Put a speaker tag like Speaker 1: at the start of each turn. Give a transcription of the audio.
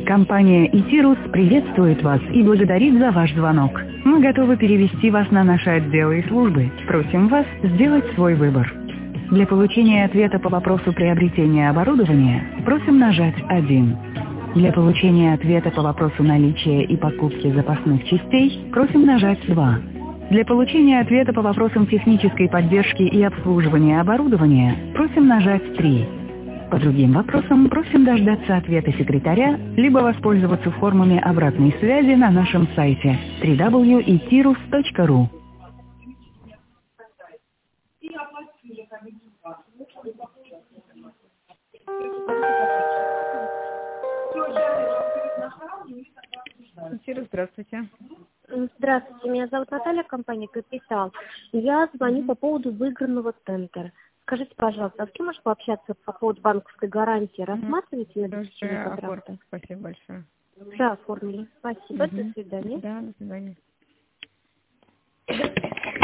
Speaker 1: Компания «Итирус» приветствует вас и благодарит за ваш звонок. Мы готовы перевести вас на наши отделы и службы. Просим вас сделать свой выбор. Для получения ответа по вопросу приобретения оборудования просим нажать 1. Для получения ответа по вопросу наличия и покупки запасных частей просим нажать 2. Для получения ответа по вопросам технической поддержки и обслуживания оборудования просим нажать 3. По другим вопросам просим дождаться ответа секретаря, либо воспользоваться формами обратной связи на нашем сайте www.itirus.ru.
Speaker 2: Здравствуйте.
Speaker 3: Здравствуйте, меня зовут Наталья, компания «Капитал». Я звоню по поводу выигранного тендера. Скажите, пожалуйста, а с кем можно пообщаться по поводу банковской гарантии? Рассматриваете на заключение контракта?
Speaker 2: Спасибо большое.
Speaker 3: Да, оформили. Спасибо, до свидания.
Speaker 2: Да, до свидания.